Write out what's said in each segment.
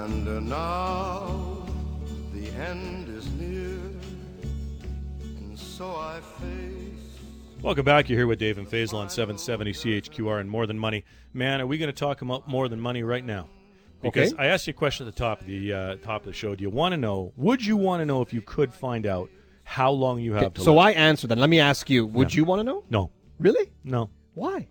And now the end is near, and so I face. Welcome back. You're here with Dave and Faisal on 770 CHQR and More Than Money. Man, are we going to talk about More Than Money right now? Because I asked you a question at the top of the show. Do you want to know, would you want to know if you could find out how long you have to live? So I answered that. Let me ask you, would you want to know? No. Really? No. Why?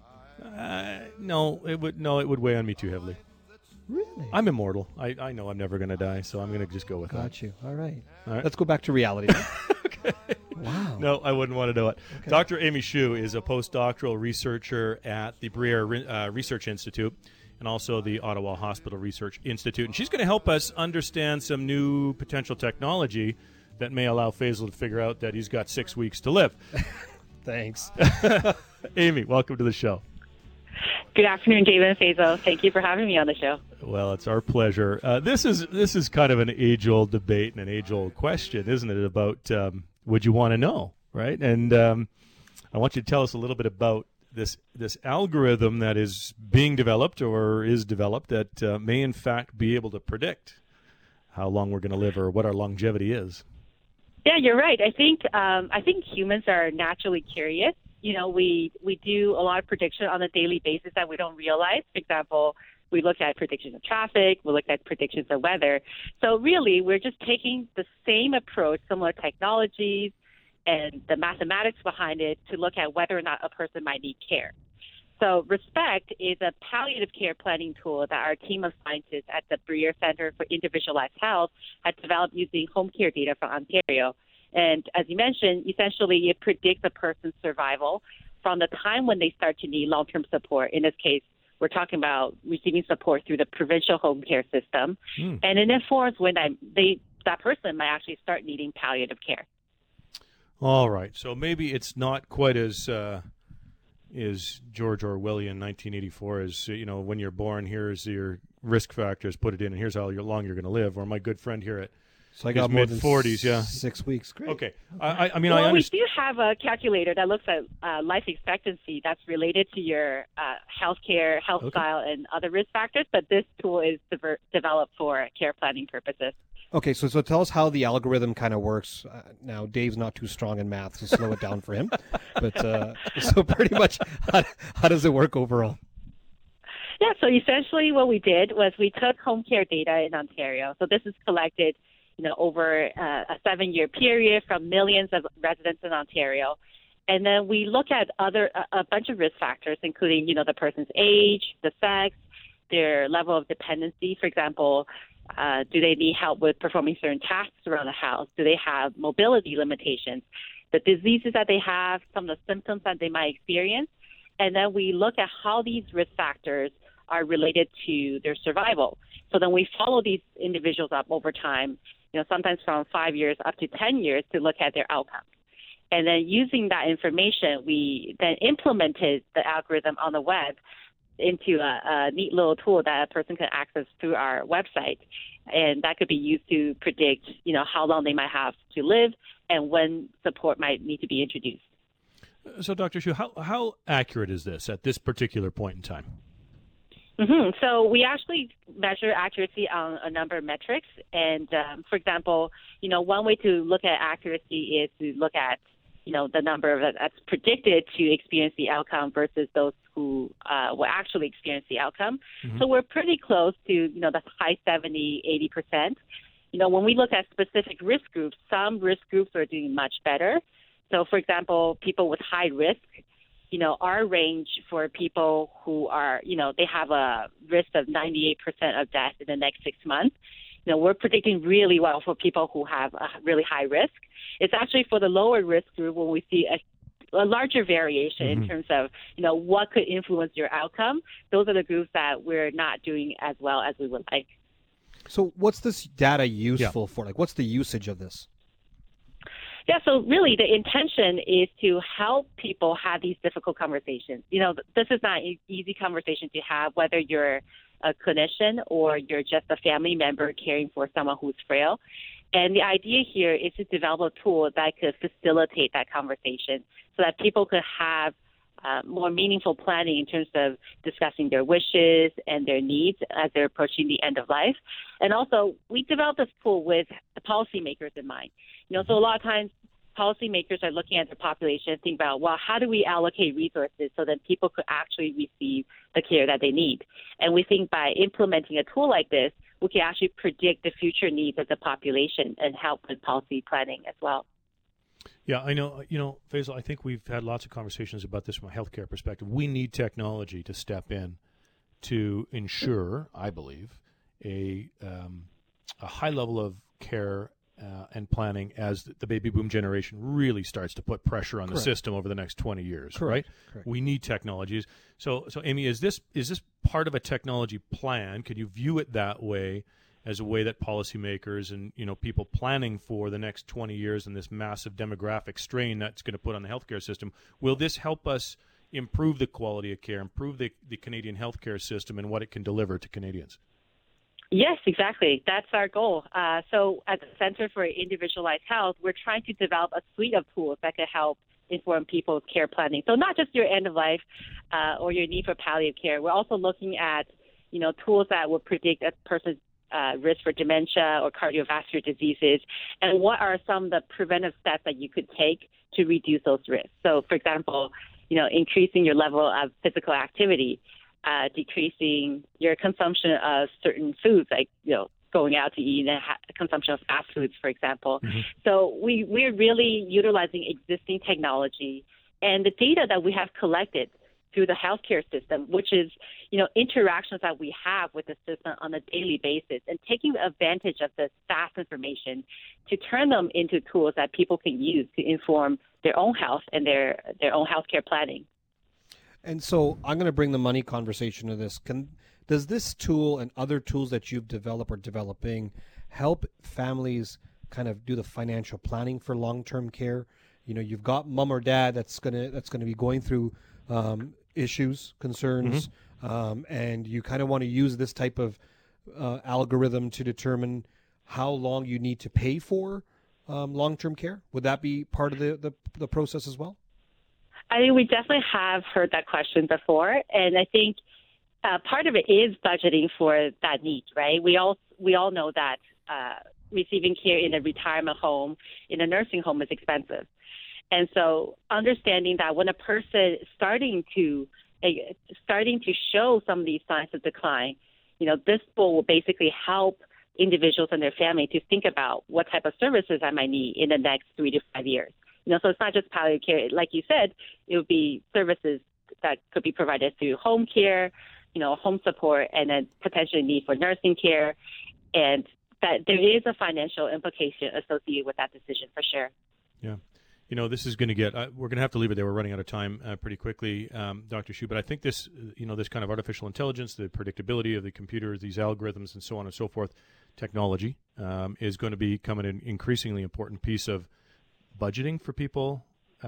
No, it would weigh on me too heavily. Really? I'm immortal. I know I'm never going to die, so I'm going to just go with that. Got you. All right. All right. Let's go back to reality. Okay. Wow. No, I wouldn't want to know it. Okay. Dr. Amy Hsu is a postdoctoral researcher at the Briere Research Institute and also the Ottawa Hospital Research Institute. And she's going to help us understand some new potential technology that may allow Faisal to figure out that he's got 6 weeks to live. Thanks. Amy, welcome to the show. Good afternoon, David and Faisal. Thank you for having me on the show. Well, it's our pleasure. This is kind of an age-old debate and an age-old question, isn't it, about would you want to know, right? And I want you to tell us a little bit about this algorithm that is being developed or is developed that may, in fact, be able to predict how long we're going to live or what our longevity is. Yeah, you're right. I think humans are naturally curious. You know, we do a lot of prediction on a daily basis that we don't realize. For example, we look at predictions of traffic, we look at predictions of weather. So really, we're just taking the same approach, similar technologies, and the mathematics behind it to look at whether or not a person might need care. So RESPECT is a palliative care planning tool that our team of scientists at the Briere Center for Individualized Health had developed using home care data from Ontario. And as you mentioned, essentially it predicts a person's survival from the time when they start to need long-term support. In this case, we're talking about receiving support through the provincial home care system. And it informs when that person might actually start needing palliative care. All right. So maybe it's not quite as is George Orwellian 1984 as, when you're born, here's your risk factors, put it in, and here's how long you're going to live. Or my good friend here at So I got more than mid-40s, yeah. 6 weeks. Great. Okay. Well, we do have a calculator that looks at life expectancy that's related to your health style, and other risk factors, but this tool is developed for care planning purposes. Okay, so tell us how the algorithm kind of works. Now, Dave's not too strong in math, so slow it down for him. But so pretty much, how does it work overall? Yeah, so essentially what we did was we took home care data in Ontario. So this is collected over a 7-year period from millions of residents in Ontario. And then we look at a bunch of risk factors, including, the person's age, the sex, their level of dependency. For example, do they need help with performing certain tasks around the house? Do they have mobility limitations? The diseases that they have, some of the symptoms that they might experience. And then we look at how these risk factors are related to their survival. So then we follow these individuals up over time, sometimes from 5 years up to 10 years to look at their outcomes. And then using that information, we then implemented the algorithm on the web into a neat little tool that a person can access through our website. And that could be used to predict, how long they might have to live and when support might need to be introduced. So, Dr. Hsu, how accurate is this at this particular point in time? So we actually measure accuracy on a number of metrics. And, for example, one way to look at accuracy is to look at, the number that's predicted to experience the outcome versus those who will actually experience the outcome. So we're pretty close to, the high 70, 80%. When we look at specific risk groups, some risk groups are doing much better. So, for example, people with high risk, our range for people who are, they have a risk of 98% of death in the next 6 months. We're predicting really well for people who have a really high risk. It's actually for the lower risk group when we see a larger variation in terms of, what could influence your outcome. Those are the groups that we're not doing as well as we would like. So what's this data useful for? Like, what's the usage of this? Yeah, so really the intention is to help people have these difficult conversations. This is not an easy conversation to have, whether you're a clinician or you're just a family member caring for someone who's frail. And the idea here is to develop a tool that could facilitate that conversation so that people could have more meaningful planning in terms of discussing their wishes and their needs as they're approaching the end of life. And also, we developed this tool with the policymakers in mind. So a lot of times policymakers are looking at their population and think about, well, how do we allocate resources so that people could actually receive the care that they need? And we think by implementing a tool like this, we can actually predict the future needs of the population and help with policy planning as well. Yeah, I know. Faisal, I think we've had lots of conversations about this from a healthcare perspective. We need technology to step in to ensure, I believe, a high level of care and planning as the baby boom generation really starts to put pressure on the system over the next 20 years, right? Correct. We need technologies. So Amy, is this part of a technology plan? Could you view it that way, as a way that policymakers and people planning for the next 20 years and this massive demographic strain that's going to put on the healthcare system, will this help us improve the quality of care, improve the Canadian healthcare system and what it can deliver to Canadians? Yes, exactly. That's our goal. So at the Center for Individualized Health, we're trying to develop a suite of tools that can help inform people's care planning. So not just your end of life or your need for palliative care. We're also looking at, tools that will predict a person's risk for dementia or cardiovascular diseases, and what are some of the preventive steps that you could take to reduce those risks. So, for example, increasing your level of physical activity, decreasing your consumption of certain foods, like, going out to eat and consumption of fast foods, for example. Mm-hmm. So we're really utilizing existing technology and the data that we have collected through the healthcare system, which is, interactions that we have with the system on a daily basis, and taking advantage of the vast information to turn them into tools that people can use to inform their own health and their own healthcare planning. And so I'm going to bring the money conversation to this. Does this tool and other tools that you've developed or developing help families kind of do the financial planning for long-term care? You've got mom or dad that's going to be going through issues, concerns, and you kind of want to use this type of algorithm to determine how long you need to pay for long-term care. Would that be part of the process as well? I think we definitely have heard that question before, and I think part of it is budgeting for that need, right? We all know that receiving care in a retirement home, in a nursing home, is expensive. And so understanding that when a person is starting to show some of these signs of decline, this will basically help individuals and their family to think about what type of services I might need in the next 3 to 5 years. So it's not just palliative care. Like you said, it would be services that could be provided through home care, home support, and then potentially need for nursing care. And that there is a financial implication associated with that decision for sure. Yeah. This is going to get, we're going to have to leave it there. We're running out of time pretty quickly, Dr. Hsu. But I think this, this kind of artificial intelligence, the predictability of the computers, these algorithms, and so on and so forth, technology is going to become an increasingly important piece of budgeting for people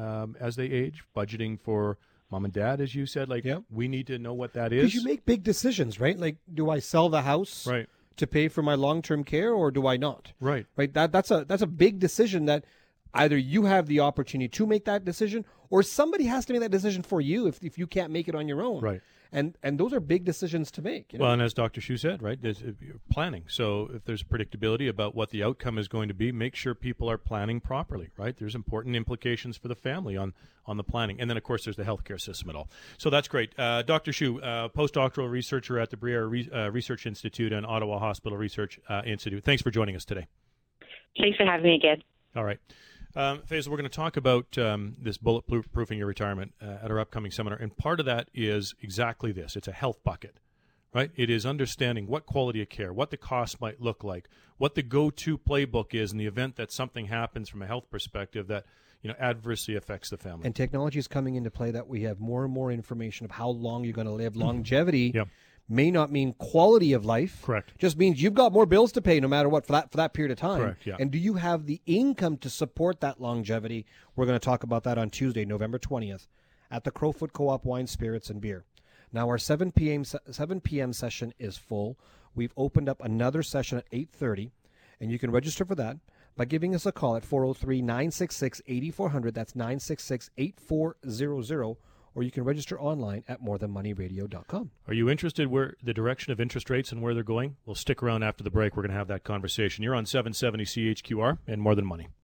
as they age, budgeting for mom and dad, as you said. We need to know what that is. Because you make big decisions, right? Like, do I sell the house to pay for my long-term care, or do I not? Right. That's a big decision that either you have the opportunity to make that decision, or somebody has to make that decision for you if you can't make it on your own. Right. And those are big decisions to make. Well, and as Dr. Hsu said, right, there's planning. So if there's predictability about what the outcome is going to be, make sure people are planning properly, right? There's important implications for the family on the planning. And then, of course, there's the healthcare system at all. So that's great. Dr. Hsu, postdoctoral researcher at the Briere Research Institute and Ottawa Hospital Research Institute. Thanks for joining us today. Thanks for having me again. All right. Faisal, we're going to talk about this bulletproofing your retirement at our upcoming seminar, and part of that is exactly this. It's a health bucket, right? It is understanding what quality of care, what the cost might look like, what the go-to playbook is in the event that something happens from a health perspective that adversely affects the family. And technology is coming into play that we have more and more information of how long you're going to live. Longevity may not mean quality of life. Correct. Just means you've got more bills to pay no matter what for that period of time. Correct, yeah. And do you have the income to support that longevity? We're going to talk about that on Tuesday, November 20th at the Crowfoot Co-op Wine, Spirits, and Beer. Now, our 7 p.m. session is full. We've opened up another session at 8:30, and you can register for that by giving us a call at 403-966-8400. That's 966-8400. or you can register online at morethanmoneyradio.com. Are you interested where the direction of interest rates and where they're going? Well, stick around after the break. We're going to have that conversation. You're on 770 CHQR and More Than Money.